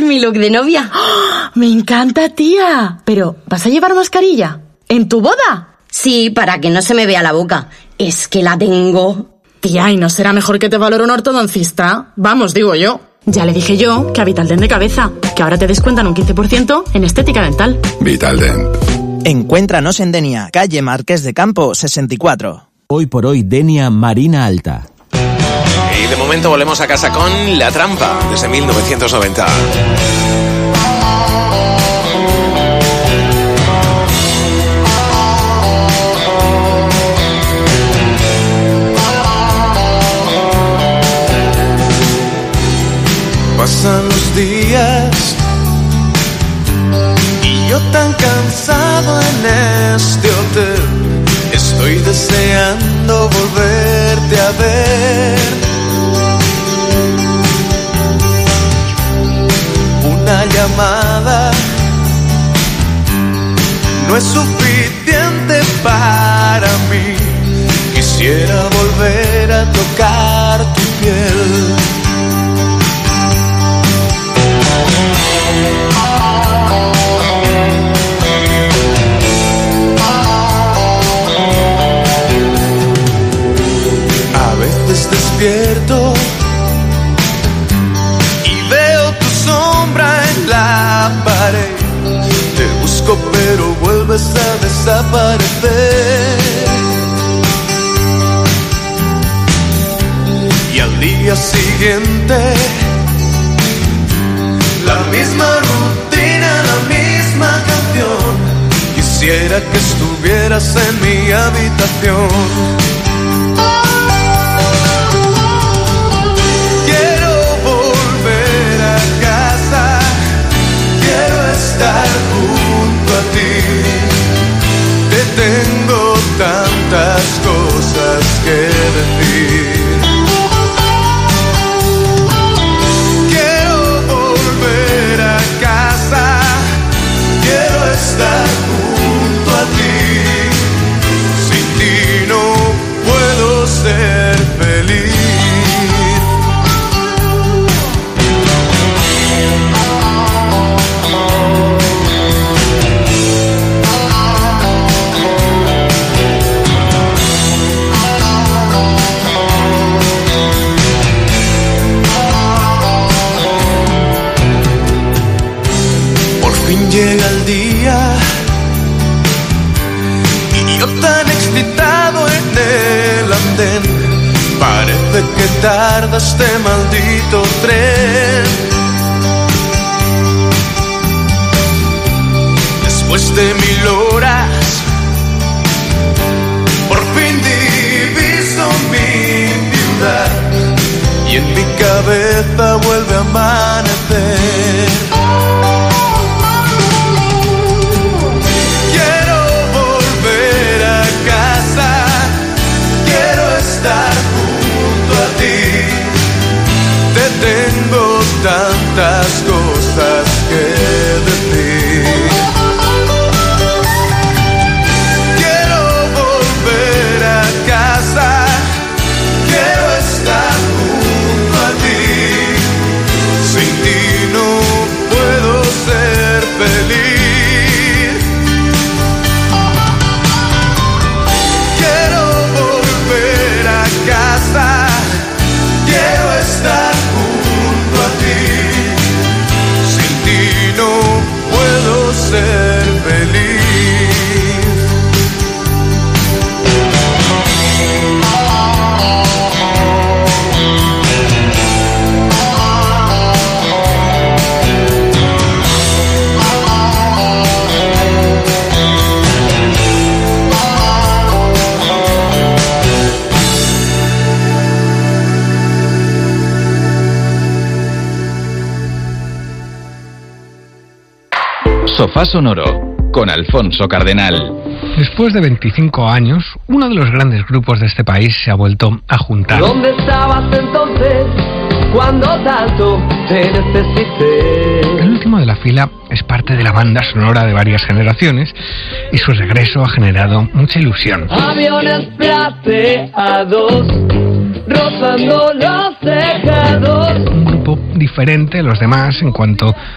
mi look de novia. ¡Oh! ¡Me encanta, tía! Pero, ¿vas a llevar mascarilla? ¿En tu boda? Sí, para que no se me vea la boca. Es que la tengo. Tía, ¿y no será mejor que te valore un ortodoncista? Vamos, digo yo. Ya le dije yo que a Vitaldent de cabeza, que ahora te descuentan un 15% en estética dental. Vitaldent. Encuéntranos en Denia, calle Marqués de Campo, 64. Hoy por hoy, Denia Marina Alta. Y de momento volvemos a casa con La Trampa, desde 1990. Pasan los días y yo tan cansado en este hotel. Estoy deseando volverte a ver. Una llamada no es suficiente para mí. Quisiera volver a tocar tu piel. Despierto y veo tu sombra en la pared. Te busco pero vuelves a desaparecer. Y al día siguiente la misma rutina, la misma canción. Quisiera que estuvieras en mi habitación. Estar junto a ti, te tengo tantas cosas que decir. Quiero volver a casa, quiero estar junto a ti. Sin ti no puedo ser feliz. Llega el día y yo tan excitado en el andén. Parece que tarda este maldito tren. Después de 1000 horas por fin diviso mi ciudad y en mi cabeza vuelve a amanecer. Tengo tantas cosas que decir. Quiero volver a casa, quiero estar junto a ti. Sin ti no puedo ser feliz. Quiero volver a casa, quiero estar junto a ti. Sin ti no puedo ser feliz. Sofá Sonoro, con Alfonso Cardenal. Después de 25 años, uno de los grandes grupos de este país se ha vuelto a juntar. ¿Dónde estabas entonces cuando tanto te necesité? El último de la fila es parte de la banda sonora de varias generaciones y su regreso ha generado mucha ilusión. Aviones plateados rozando los tejados. Un grupo diferente a los demás en cuanto